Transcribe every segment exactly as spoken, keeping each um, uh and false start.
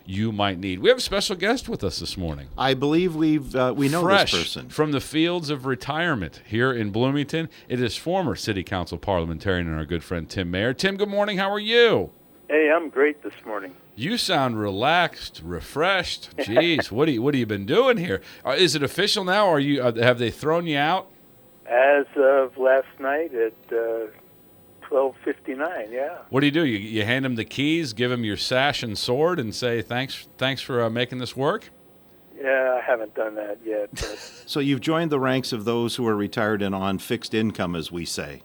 you might need. We have a special guest with us this morning. I believe we've uh, we know Fresh this person. From the fields of retirement here in Bloomington, it is former City Council parliamentarian and our good friend Tim Mayer. Tim, good morning. How are you? Hey, I'm great this morning. You sound relaxed, refreshed. Jeez, what do you what have you been doing here? Uh, is it official now? Or are you uh, have they thrown you out? As of last night at uh, twelve fifty-nine, yeah. What do you do? You, you hand him the keys, give him your sash and sword, and say thanks thanks for uh, making this work? Yeah, I haven't done that yet. But So you've joined the ranks of those who are retired and on fixed income, as we say.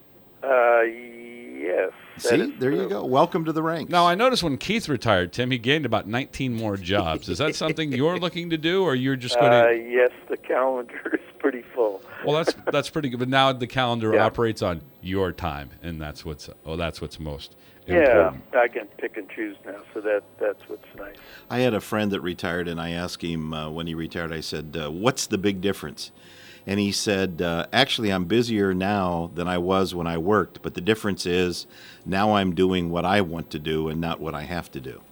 uh, yes. that See, is there you true. go. Welcome to the ranks. Now, I noticed when Keith retired, Tim, he gained about nineteen more jobs. Is that something you're looking to do, or you're just going Uh, to... yes, the calendar is pretty full. Well, that's that's pretty good. But now the calendar Yeah. operates on your time, and that's what's oh, that's what's most Yeah, important. I can pick and choose now, so that that's what's nice. I had a friend that retired, and I asked him uh, when he retired, I said, uh, what's the big difference? And he said, uh, actually, I'm busier now than I was when I worked, but the difference is now I'm doing what I want to do and not what I have to do.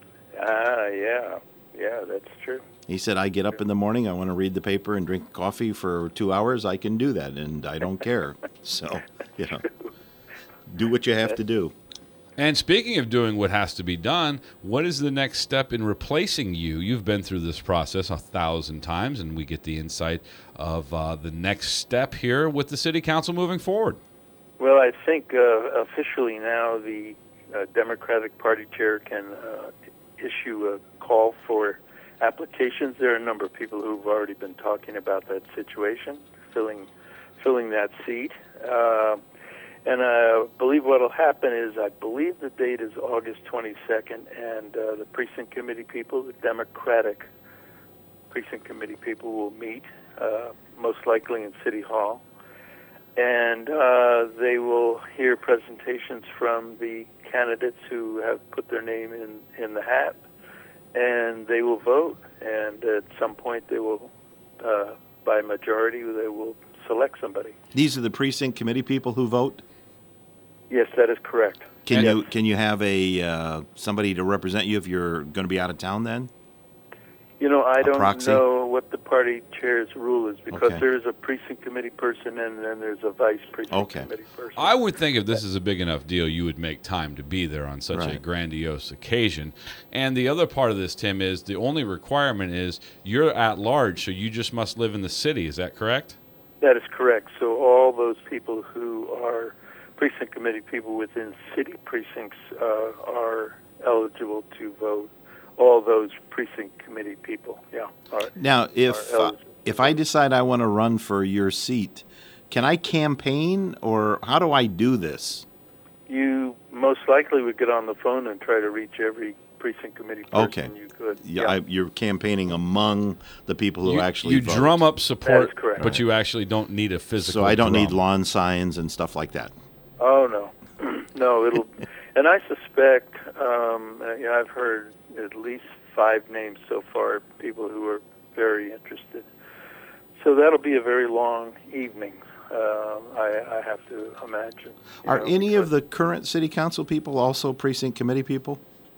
Ah, yeah, yeah, that's true. He said, I get up in the morning, I want to read the paper and drink coffee for two hours, I can do that, and I don't care. So, you know, do what you have to do. And speaking of doing what has to be done, what is the next step in replacing you? You've been through this process a thousand times, and we get the insight of uh, the next step here with the City Council moving forward. Well, I think uh, officially now the uh, Democratic Party chair can uh, issue a call for applications. There are a number of people who've already been talking about that situation, filling filling that seat. Uh, and I believe what will happen is, I believe the date is August twenty-second, and uh, the precinct committee people, the Democratic precinct committee people, will meet, uh, most likely in City Hall. And uh, they will hear presentations from the candidates who have put their name in, in the hat, and they will vote. And at some point, they will, uh, by majority, they will select somebody. These are the precinct committee people who vote? Yes, that is correct. Can Yes. you can you have a uh, somebody to represent you if you're going to be out of town then? You know, I don't proxy? know what the party chair's rule is, because Okay. there is a precinct committee person and then there's a vice precinct Okay. committee person. I would think if this is a big enough deal, you would make time to be there on such a Right. grandiose occasion. And the other part of this, Tim, is the only requirement is you're at large, so you just must live in the city. Is that correct? That is correct. So all those people who are precinct committee people within city precincts uh, are eligible to vote. All those precinct committee people, yeah. Are, Now, if are uh, eligible. if I decide I want to run for your seat, can I campaign, or how do I do this? You most likely would get on the phone and try to reach every precinct committee person Okay. you could. Yeah, I, you're campaigning among the people who you actually you vote. drum up support, That is correct. but you actually don't need a physical So I don't need drum. lawn signs and stuff like that. Oh no, no, it'll. And I suspect, um, uh, you know, I've heard at least five names so far, people who are very interested. So that'll be a very long evening. Uh, I, I have to imagine. you Are know, any of because- the current city council people also precinct committee people?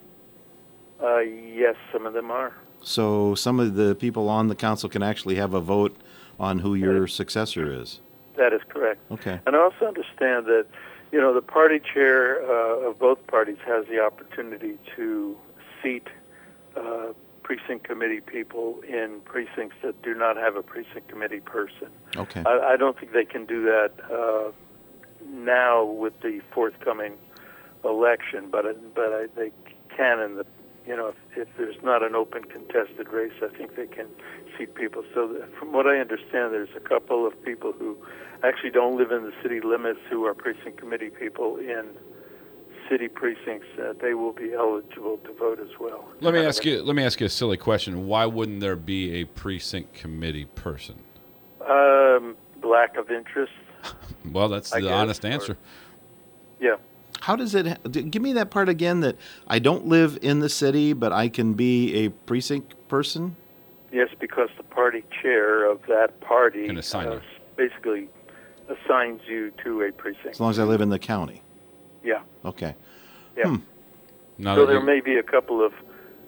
Uh, yes, some of them are. So some of the people on the council can actually have a vote on who your successor is. That is correct. Okay. And I also understand that, you know, the party chair uh, of both parties has the opportunity to seat uh, precinct committee people in precincts that do not have a precinct committee person. Okay. I, I don't think they can do that uh, now with the forthcoming election, but but I, they can in the, you know, if, if there's not an open contested race, I think they can seat people. So that, from what I understand, there's a couple of people who actually don't live in the city limits who are precinct committee people in city precincts. Uh, they will be eligible to vote as well. Let me ask you. Let me ask you a silly question. Why wouldn't there be a precinct committee person? Um, lack of interest. Well, that's I the guess, honest or- answer. Yeah. How does it? d- Give me that part again. That I don't live in the city, but I can be a precinct person. Yes, because the party chair of that party Can assign uh, you. basically assigns you to a precinct. As long as I live in the county. Yeah. Okay. Yeah. Hmm. Now So that there you- may be a couple of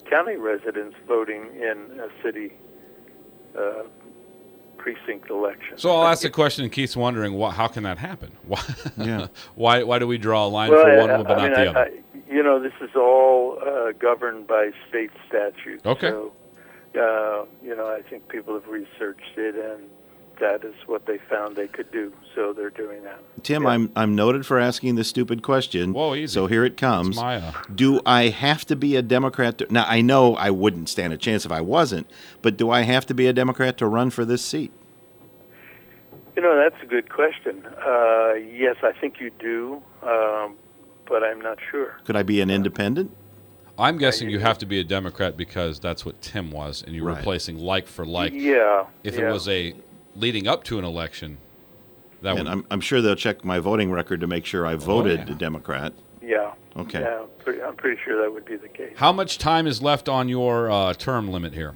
county residents voting in a city uh, precinct election. So I'll ask the question, and Keith's wondering, why, how can that happen? Why, Yeah. why, why do we draw a line well, for I, one but I not mean, the I, other? I, you know, this is all uh, governed by state statute. Okay. So, uh, you know, I think people have researched it, and that is what they found they could do. So they're doing that. Tim, Yeah. I'm I'm noted for asking this stupid question. Whoa, easy. So here it comes. It's my, uh, Do I have to be a Democrat? To, now, I know I wouldn't stand a chance if I wasn't, but do I have to be a Democrat to run for this seat? You know, that's a good question. Uh, yes, I think you do, um, but I'm not sure. Could I be an independent? I'm guessing Uh, you have to be a Democrat because that's what Tim was, and you're Right. replacing like for like. Yeah. If yeah. it was a leading up to an election, that And would. I'm, I'm sure they'll check my voting record to make sure I voted yeah. Democrat. Yeah. Okay. Yeah, pretty, I'm pretty sure that would be the case. How much time is left on your uh, term limit here?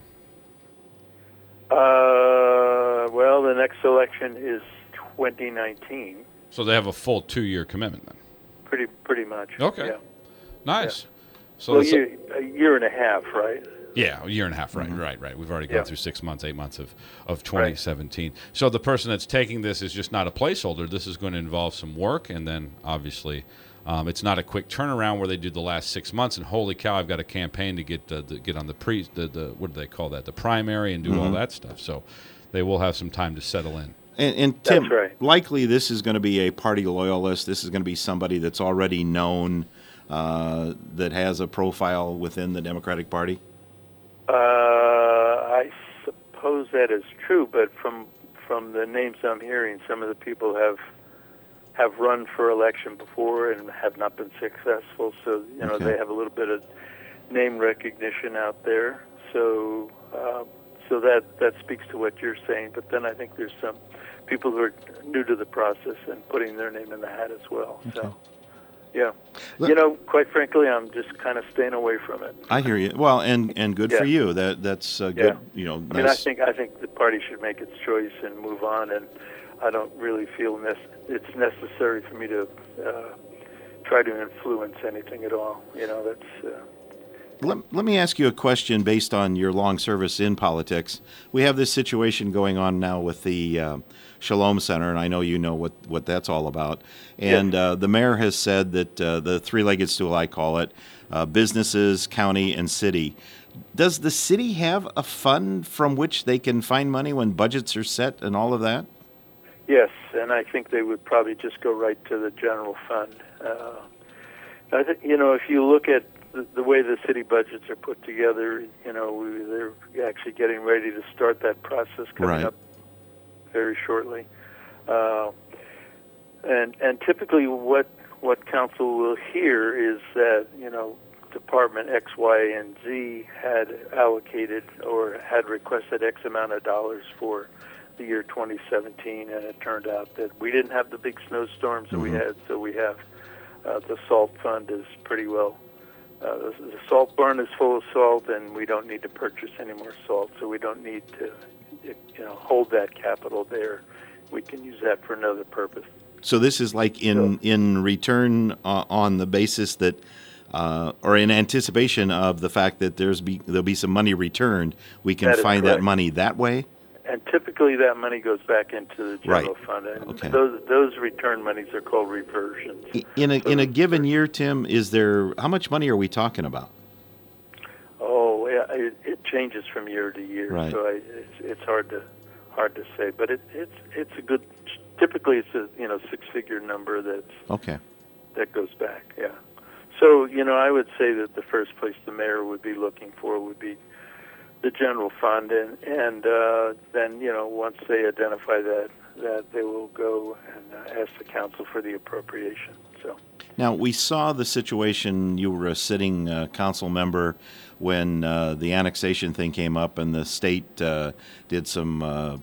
Uh, well, the next election is twenty nineteen. So they have a full two-year commitment then. Pretty, pretty much. Okay. Yeah. Nice. So Well, that's- you, a year and a half, right? yeah, a year and a half, right, Mm-hmm. right, right. We've already gone Yeah. through six months, eight months of, of twenty seventeen. So the person that's taking this is just not a placeholder. This is going to involve some work, and then obviously um, it's not a quick turnaround where they do the last six months and holy cow, I've got a campaign to get uh, the, get on the pre the, the what do they call that the primary and do all Mm-hmm. that stuff. So they will have some time to settle in. And, and Tim, That's right. likely this is going to be a party loyalist. This is going to be somebody that's already known, uh, that has a profile within the Democratic Party. Uh, I suppose that is true, but from from the names I'm hearing, some of the people have have run for election before and have not been successful. So you know Okay. they have a little bit of name recognition out there. So uh, so that that speaks to what you're saying. But then I think there's some people who are new to the process and putting their name in the hat as well. So yeah, Look- you know, quite frankly, I'm just kind of staying away from it. I hear you. Well, and, and good for Yeah. you. That that's uh, good. Yeah. You know, I nice. mean, I think I think the party should make its choice and move on, and I don't really feel nec- it's necessary for me to uh, try to influence anything at all. You know, that's uh, Let, let me ask you a question based on your long service in politics. We have this situation going on now with the uh, Shalom Center, and I know you know what, what that's all about. And Yes. uh, the mayor has said that uh, the three-legged stool, I call it, uh, businesses, county, and city. Does the city have a fund from which they can find money when budgets are set and all of that? yes, and I think they would probably just go right to the general fund. Uh, I think you know if you look at the, the way the city budgets are put together, you know we, they're actually getting ready to start that process coming Right. up very shortly. Uh, and and typically what what council will hear is that you know Department X, Y, and Z had allocated or had requested X amount of dollars for the year twenty seventeen, and it turned out that we didn't have the big snowstorms that we Mhm. had, so we have uh, the salt fund is pretty well. Uh, the, the salt barn is full of salt, and we don't need to purchase any more salt, so we don't need to, you know, hold that capital there. We can use that for another purpose. So this is like in, in return uh, on the basis that, uh, or in anticipation of the fact that there's be, there'll be some money returned, we can That is find that correct. money that way? And typically that money goes back into the general Right. fund. And Okay. those those return monies are called reversions. I- In a, in a given year, Tim, is there, how much money are we talking about? Oh, yeah, it, it changes from year to year, Right. so I, it's it's hard to hard to say. But it, it's it's a good. Typically, it's a you know six figure number that's Okay. that goes back. Yeah. So you know, I would say that the first place the mayor would be looking for would be the general fund, and and uh, then you know once they identify that, that they will go and uh, ask the council for the appropriation. So Now, we saw the situation, you were a sitting uh, council member when uh, the annexation thing came up and the state uh, did some uh,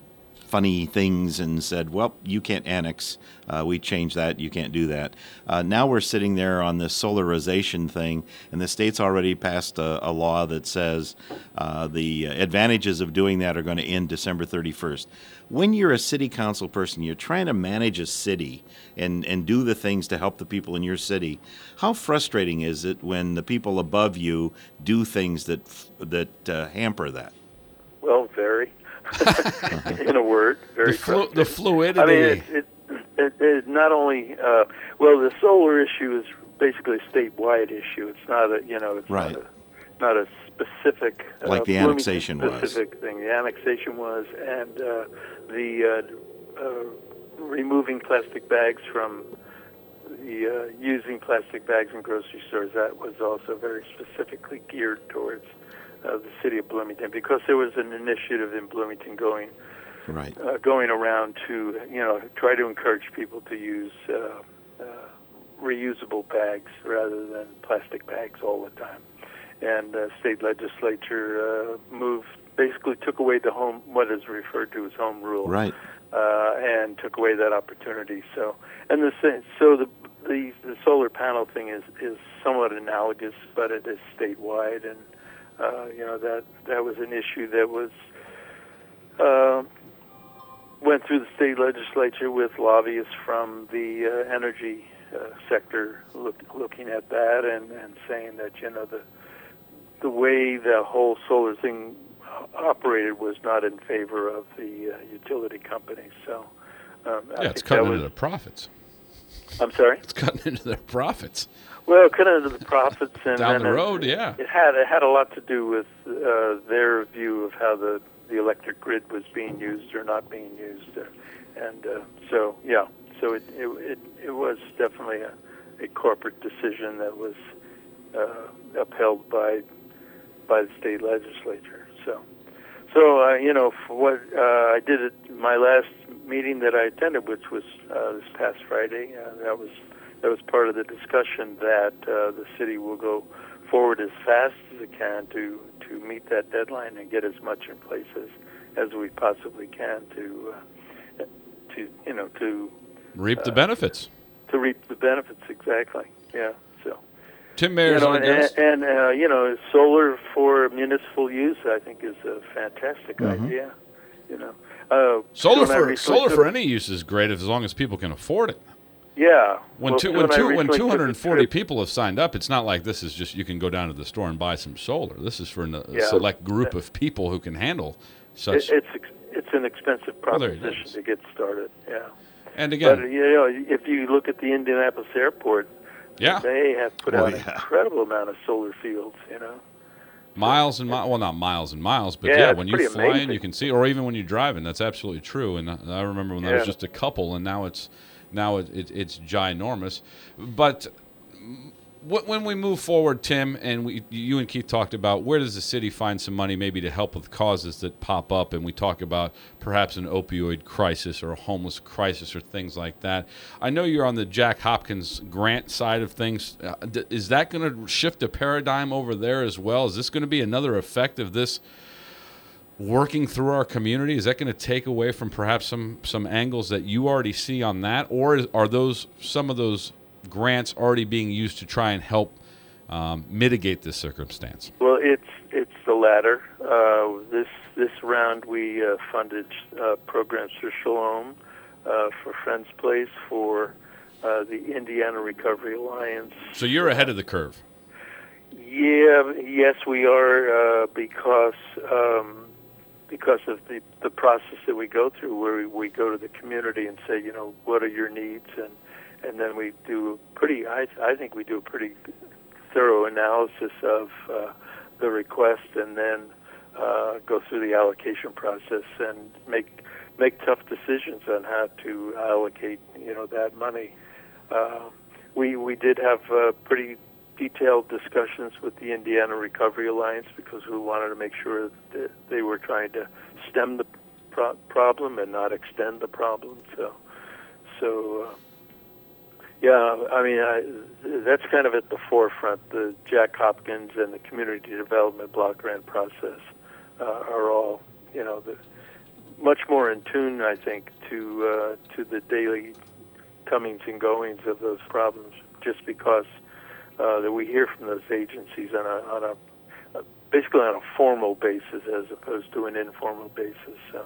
funny things and said, well, you can't annex. Uh, we changed that. You can't do that. Uh, now we're sitting there on this solarization thing, and the state's already passed a, a law that says uh, the advantages of doing that are going to end December thirty-first. When you're a city council person, you're trying to manage a city and, and do the things to help the people in your city. How frustrating is it when the people above you do things that that uh, hamper that? Well, very. In a word, very the, flu- frustrating. the fluidity. I mean, it, it, it, it not only uh, well, the solar issue is basically a statewide issue. It's not a you know, it's right. not a, not a specific uh, like the annexation specific was. thing. The annexation was, and uh, the uh, uh, removing plastic bags from the uh, using plastic bags in grocery stores. That was also very specifically geared towards uh, the city of Bloomington, because there was an initiative in Bloomington going. Right. Uh, going around to, you know, try to encourage people to use uh, uh, reusable bags rather than plastic bags all the time. And uh, state legislature uh, moved, basically took away the home, what is referred to as home rule, Right. uh, and took away that opportunity. So, and the so the the, the solar panel thing is, is somewhat analogous, but it is statewide, and uh, you know that that was an issue that was. Uh, went through the state legislature with lobbyists from the uh, energy uh, sector look, looking at that and, and saying that, you know, the the way the whole solar thing operated was not in favor of the uh, utility companies. So, um, I yeah, it's think cutting that into was, their profits. I'm sorry? It's cutting into their profits. Well, cutting into the profits. And Down and the it- road, yeah. It had, it had a lot to do with uh, their view of how the the electric grid was being used or not being used, uh, and uh, so yeah, so it it it, it was definitely a, a corporate decision that was uh, upheld by by the state legislature. So so uh, you know, for what uh, I did at my last meeting that I attended, which was uh, this past Friday, uh, that was that was part of the discussion that uh, the city will go forward as fast as it can to to meet that deadline and get as much in place as, as we possibly can to uh, to you know to Reap the uh, benefits. to reap the benefits. Exactly. Yeah. So Tim you Mayer's know, our and, guest. and uh, you know, solar for municipal use, I think, is a fantastic Mhm. idea. You know, uh, Solar Sue and I for recently solar took- for any use is great as long as people can afford it. Yeah. When Well, two Sue when and I two when recently two took a hundred forty trip- people have signed up, it's not like this is just you can go down to the store and buy some solar. This is for a Yeah. select group of people who can handle such. It, it's ex- it's an expensive Well, there it proposition is. to get started. Yeah. and But again, you know, if you look at the Indianapolis airport, yeah, they have put Oh, out an yeah. incredible amount of solar fields. You know. miles and miles. Well, not miles and miles, but Yeah, yeah, it's when you pretty fly in, amazing. you can see, or even when you're driving. That's absolutely true. And I I remember when that was Yeah. just a couple, and now it's now it, it, it's ginormous. But wh- when we move forward, Tim, and we, you and Keith talked about where does the city find some money maybe to help with causes that pop up, and we talk about perhaps an opioid crisis or a homeless crisis or things like that. I know you're on the Jack Hopkins grant side of things. Uh, d- is that going to shift a paradigm over there as well? Is this going to be another effect of this working through our community? Is that going to take away from perhaps some some angles that you already see on that, or is, are those some of those grants already being used to try and help um, mitigate this circumstance? Well, it's it's the latter. Uh, this this round we uh, funded uh, programs for Shalom, uh, for Friends Place, for uh, the Indiana Recovery Alliance. So you're ahead of the curve. Yeah, yes, we are uh, because um, because of the the process that we go through, where we, we go to the community and say, you know, what are your needs, and and then we do pretty. I I think we do a pretty thorough analysis of uh, the request, and then uh, go through the allocation process and make make tough decisions on how to allocate, you know, that money. Uh, we we did have uh, pretty detailed discussions with the Indiana Recovery Alliance because we wanted to make sure that they were trying to stem the pro- problem and not extend the problem. So, so uh, yeah, I mean, I, that's kind of at the forefront. The Jack Hopkins and the Community Development Block Grant process uh, are all, you know, the, much more in tune, I think, to uh, to the daily comings and goings of those problems, just because uh, that we hear from those agencies on a, on a uh, basically on a formal basis as opposed to an informal basis. So,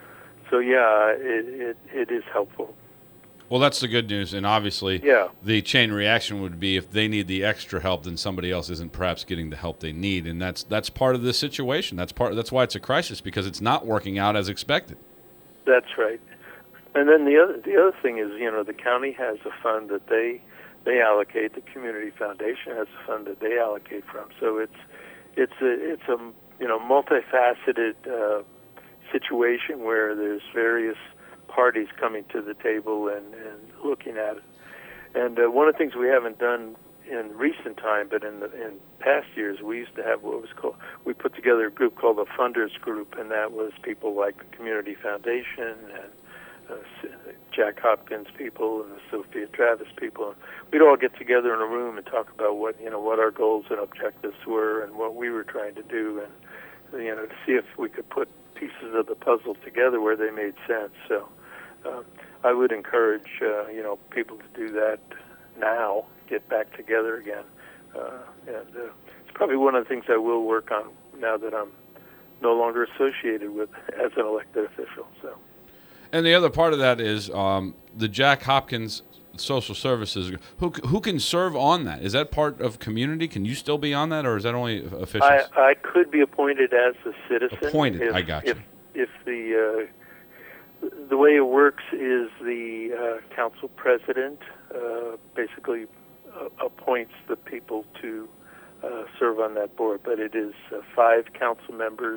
so yeah, it, it it is helpful. Well, that's the good news, and obviously yeah. the chain reaction would be if they need the extra help, then somebody else isn't perhaps getting the help they need, and that's that's part of the situation. That's part. That's why it's a crisis, because it's not working out as expected. That's right. And then the other the other thing is, you know, the county has a fund that they they allocate. The community foundation has a fund that they allocate from. So it's it's a it's a you know multifaceted uh, situation where there's various parties coming to the table and, and looking at it. And uh, one of the things we haven't done in recent time, but in the, in past years, we used to have what was called, we put together a group called the Funders Group, and that was people like the Community Foundation and uh, Jack Hopkins people and the Sophia Travis people. We'd all get together in a room and talk about what, you know, what our goals and objectives were and what we were trying to do, and, you know, to see if we could put pieces of the puzzle together where they made sense. So uh, I would encourage, uh, you know, people to do that now, get back together again. Uh, and uh, it's probably one of the things I will work on now that I'm no longer associated with as an elected official. So. And the other part of that is um, the Jack Hopkins Social Services. Who who can serve on that? Is that part of community? Can you still be on that, or is that only officials? I, I could be appointed as a citizen. Appointed, if, I got you. If, if the uh, the way it works is the uh, council president uh, basically uh, appoints the people to uh, serve on that board, but it is uh, five council members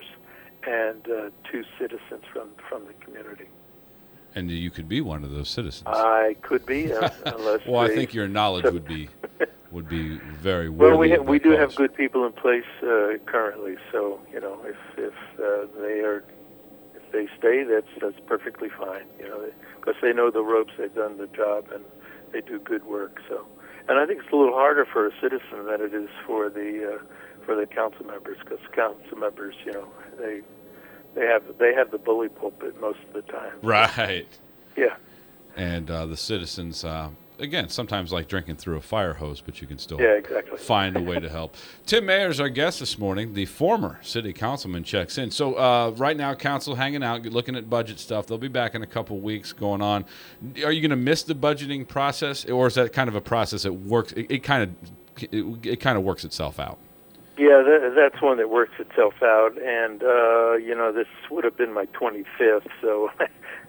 and uh, two citizens from from the community. And you could be one of those citizens. I could be, uh, unless. Well, I they, think your knowledge would be would be very worthy. Well, we ha- of we that do cause. have good people in place uh, currently. So you know, if if uh, they are if they stay, that's that's perfectly fine. You know, because they know the ropes, they've done the job, and they do good work. So, and I think it's a little harder for a citizen than it is for the uh, for the council members, because council members, you know, they. They have they have the bully pulpit most of the time. Right. Yeah. And uh, the citizens, uh, again, sometimes like drinking through a fire hose, but you can still yeah, exactly. find a way to help. Tim Mayer is our guest this morning. The former city councilman checks in. So uh, right now, council hanging out, looking at budget stuff. They'll be back in a couple weeks going on. Are you going to miss the budgeting process, or is that kind of a process that works? It, it kind of it, it kind of works itself out. Yeah, that, that's one that works itself out, and uh, you know, this would have been my twenty-fifth, so uh,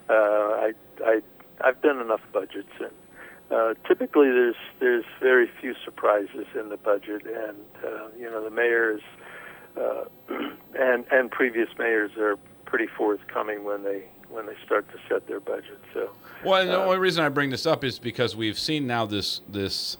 I, I, I've done enough budgets, and uh, typically there's there's very few surprises in the budget, and uh, you know, the mayors uh, and and previous mayors are pretty forthcoming when they when they start to set their budget. So, well, and the uh, only reason I bring this up is because we've seen now this this.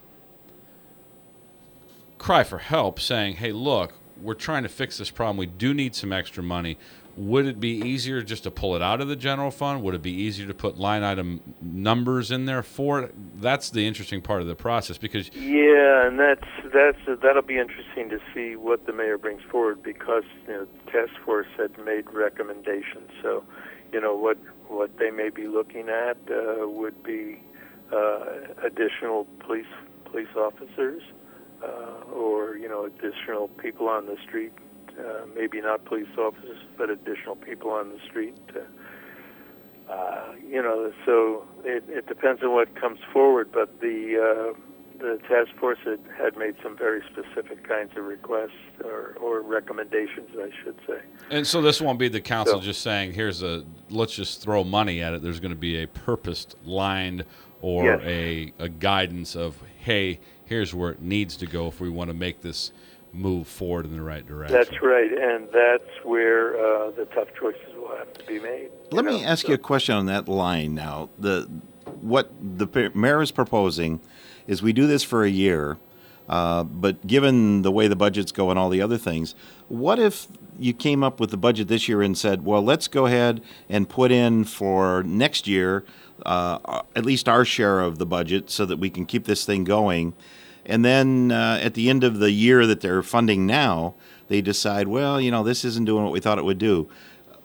cry for help, saying, hey, look, we're trying to fix this problem. We do need some extra money. Would it be easier just to pull it out of the general fund? Would it be easier to put line item numbers in there for it? That's the interesting part of the process, because yeah, and that's that's that'll be interesting to see what the mayor brings forward, because you know, the task force had made recommendations. So, you know, what what they may be looking at uh, would be uh, additional police police officers. Uh, or, you know, additional people on the street, uh, maybe not police officers, but additional people on the street. Uh, uh, you know, so it, it depends on what comes forward, but the uh, the task force had, had made some very specific kinds of requests or, or recommendations, I should say. And so this won't be the council so, just saying, here's a, let's just throw money at it. There's going to be a purposed lined or yes. a, a guidance of, hey, here's where it needs to go if we want to make this move forward in the right direction. That's right, and that's where uh, the tough choices will have to be made. Let know? me ask so. you a question on that line now. The what the mayor is proposing is we do this for a year, uh, but given the way the budgets go and all the other things, what if you came up with the budget this year and said, well, let's go ahead and put in for next year uh, at least our share of the budget so that we can keep this thing going. And then uh, at the end of the year that they're funding now, they decide, well, you know, this isn't doing what we thought it would do.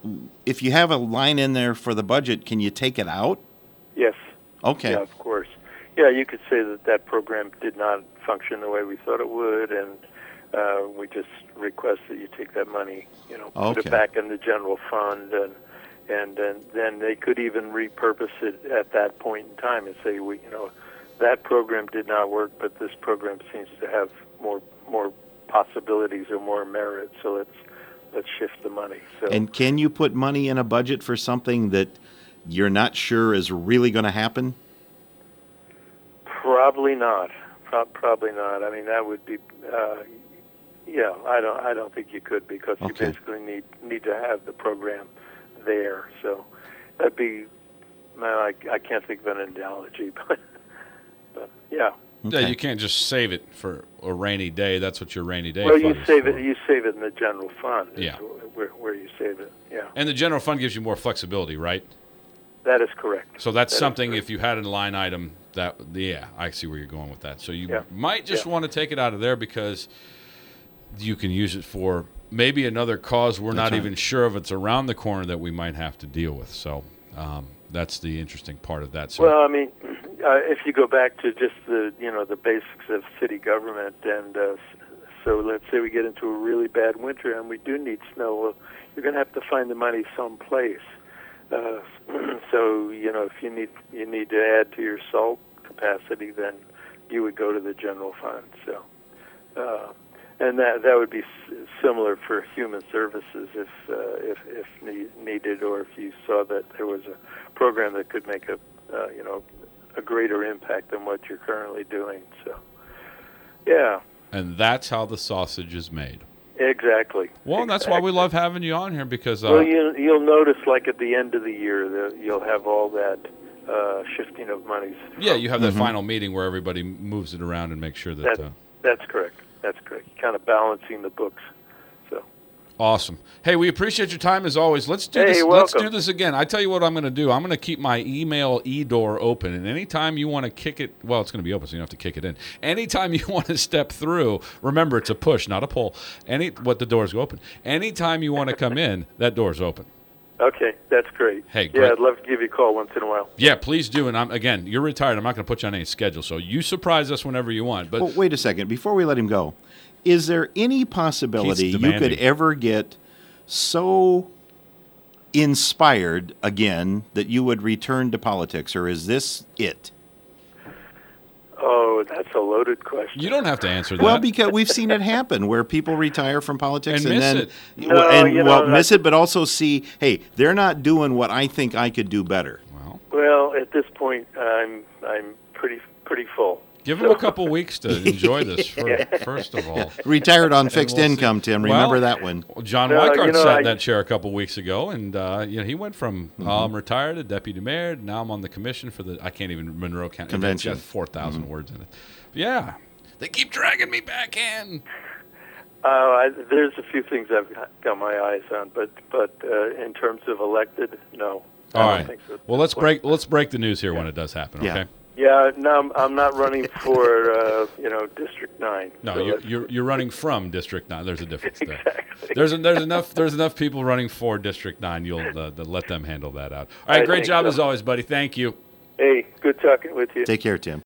if you have a line in there for the budget, can you take it out? Yes. Okay. Yeah, of course. Yeah, you could say that that program did not function the way we thought it would, and uh, we just request that you take that money, you know, put Okay. it back in the general fund, and and then then they could even repurpose it at that point in time and say, we, you know, that program did not work, but this program seems to have more more possibilities or more merit, so let's let's shift the money. So. And can you put money in a budget for something that you're not sure is really going to happen? Probably not. Pro- probably not. I mean, that would be, uh, yeah. I don't. I don't think you could because you Okay. basically need need to have the program there. So that'd be. Man, I, I can't think of an analogy, but, but yeah. Yeah, Okay. you can't just save it for a rainy day. That's what your rainy day Well, fund you is save for. it. You save it in the general fund. is Yeah. Where where you save it. Yeah. And the general fund gives you more flexibility, right? That is correct. So that's That is something, correct. if you had a line item, that, yeah, I see where you're going with that. So you Yeah. might just Yeah. want to take it out of there because you can use it for maybe another cause we're That's not right. even sure of it's around the corner that we might have to deal with. So um, that's the interesting part of that. So Well, I mean, uh, if you go back to just the you know the basics of city government, and uh, s- so let's say we get into a really bad winter and we do need snow, well, you're going to have to find the money someplace. Uh, so you know, if you need you need to add to your salt capacity, then you would go to the general fund. So, uh, and that that would be s- similar for human services if uh, if if need, needed, or if you saw that there was a program that could make a uh, you know a greater impact than what you're currently doing. So, yeah, and that's how the sausage is made. exactly. Well, that's why we love having you on here because uh, Well, you, you'll notice, like at the end of the year, that you'll have all that uh, shifting of monies. yeah, you have that Mhm. final meeting where everybody moves it around and make sure that. That, Uh, that's correct. That's correct. Kind of balancing the books. So, Awesome. Hey, we appreciate your time as always. Let's do Hey, this. you're Let's do welcome. this again. I tell you what I'm going to do. I'm going to keep my email e-door open, and anytime you want to kick it, well, it's going to be open, so you don't have to kick it in. Anytime you want to step through, remember it's a push, not a pull. Any what the doors go open. Anytime you want to come in, that door's open. okay, that's great. Hey, yeah, great. I'd love to give you a call once in a while. Yeah, please do. And I'm again, you're retired. I'm not going to put you on any schedule, so you surprise us whenever you want. But Well, wait a second. Before we let him go, is there any possibility Keith's you could demanding. ever get so inspired again that you would return to politics, or is this it? Oh, that's a loaded question. you don't have to answer that. Well, because we've seen it happen where people retire from politics And and, miss then it. well, No, and you know, well, that's- miss it, but also see, hey, they're not doing what I think I could do better. well, Well, at this point, I'm I'm pretty pretty full. give them a couple weeks to enjoy this. For, first of all. Retired on fixed we'll see. income, Tim. Well, Remember that one. Well, John No, Weikart you know, sat I- in that chair a couple weeks ago, and uh, you know he went from Mm-hmm. oh, I'm retired to deputy mayor. Now I'm on the commission for the I can't even Monroe County Convention. It's got four thousand Mm-hmm. words in it. Yeah, they keep dragging me back in. Uh, I, there's a few things I've got my eyes on, but but uh, in terms of elected, no. I All don't right. think so. Well, let's break let's break the news here when it does happen. Yeah. Okay. Yeah, no, I'm, I'm not running for uh, you know District Nine. No, so you're, that's- you're you're running from District Nine. There's a difference there. Exactly. There's a, there's enough there's enough people running for District Nine. You'll uh, the, let them handle that out. All right, I great think job so. as always, buddy. Thank you. Hey, good talking with you. Take care, Tim.